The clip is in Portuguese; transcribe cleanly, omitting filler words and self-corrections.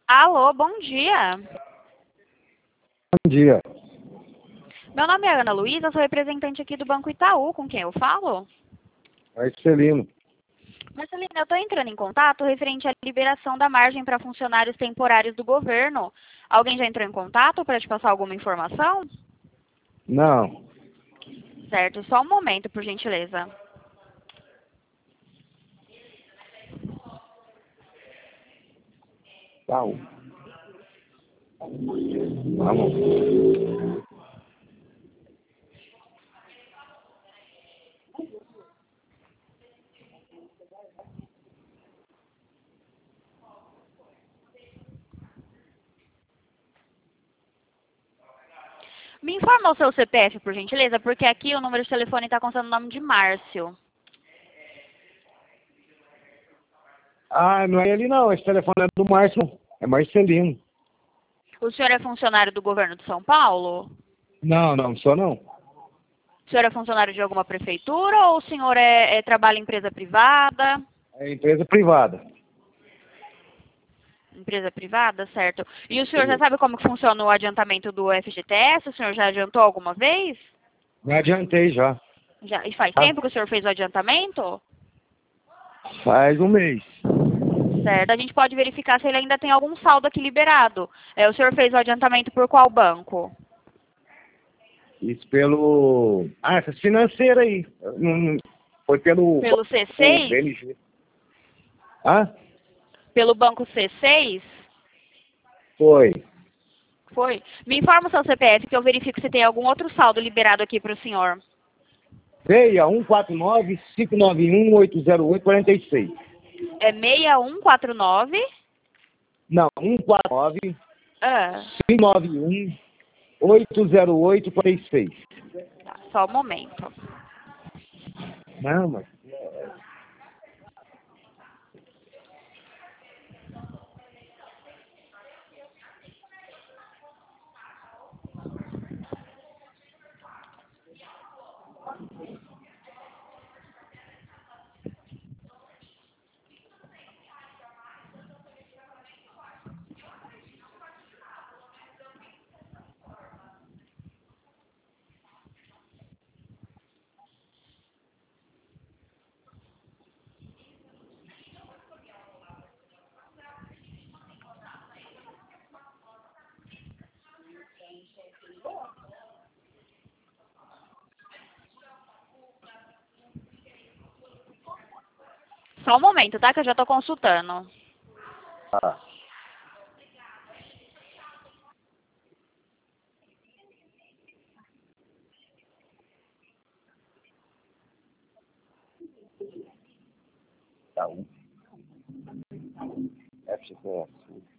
Alô, bom dia. Bom dia. Meu nome é Ana Luísa, sou representante aqui do Banco Itaú. Com quem eu falo? Marcelino. Marcelina, eu estou entrando em contato referente à liberação da margem para funcionários temporários do governo. Alguém já entrou em contato para te passar alguma informação? Não. Certo, só um momento, por gentileza. Tá. Vamos. Me informa o seu CPF, por gentileza, porque aqui o número de telefone está constando o nome de Márcio. Ah, não é ele não. Esse telefone é do Márcio. É Marcelino. O senhor é funcionário do governo de São Paulo? Não sou não. O senhor é funcionário de alguma prefeitura ou o senhor trabalha em empresa privada? É empresa privada. Empresa privada, certo. E o senhor já sabe como que funciona o adiantamento do FGTS? O senhor já adiantou alguma vez? Me adiantei já. Já. E faz tempo que o senhor fez o adiantamento? Faz um mês. Certo. A gente pode verificar se ele ainda tem algum saldo aqui liberado. O senhor fez o adiantamento por qual banco? Isso pelo... Ah, essas financeiras aí. Foi pelo... Pelo O C6? BMG. Ah? Pelo banco C6? Foi. Foi. Me informa o seu CPF que eu verifico se tem algum outro saldo liberado aqui para o senhor. Veia 149-591-808-46. É 6149? Não, 149 Ah, 591 808-46. tá, só um momento. Não, mas... Só um momento, tá? Que eu já estou consultando. Ah, tá. FGTS.